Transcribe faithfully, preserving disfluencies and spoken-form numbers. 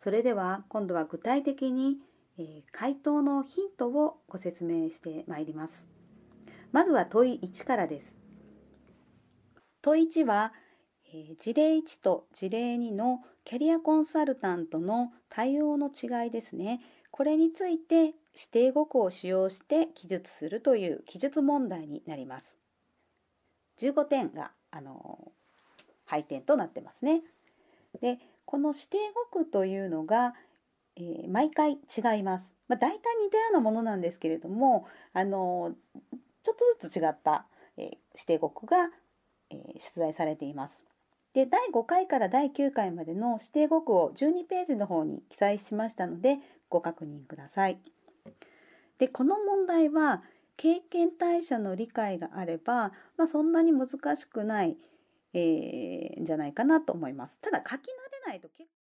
それでは今度は具体的に、えー、回答のヒントをご説明してまいります。まずは問いいちからです。問いいちは、えー、事例いちと事例にのキャリアコンサルタントの対応の違いですね。これについて指定語句を使用して記述するという記述問題になります。じゅうごてんが、あのー、配点となってますね。で、この指定語句というのが、えー、毎回違います。まあ、大体似たようなものなんですけれども、あのー、ちょっとずつ違った、えー、指定語句が、えー、出題されています。で、だいごかいからだいきゅうかいまでの指定語句をじゅうにページの方に記載しましたので、ご確認ください。で、この問題は経験対象の理解があれば、まあ、そんなに難しくない、えー、んじゃないかなと思います。ただ書き慣れないと結構